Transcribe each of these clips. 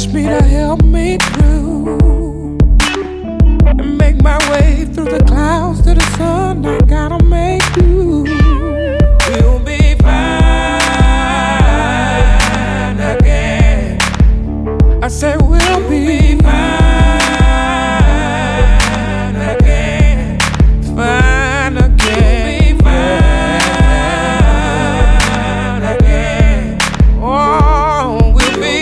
asked me to help me through and make my way through the clouds to the sun. I gotta make do. We'll be fine again. I said we'll be fine again. Fine again. We'll be fine again. Oh, we'll be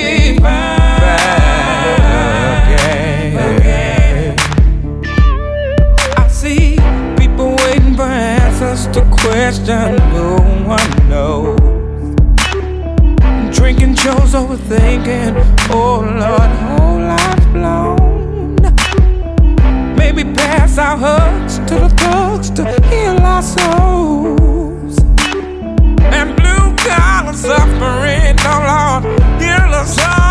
fine again. I see people waiting for answers to questions no one knows. Drinking Joe's, overthinking. Oh Lord, whole life's blown. Maybe pass our hugs to the thugs to heal our souls. And blue collar suffering, oh Lord, heal us all.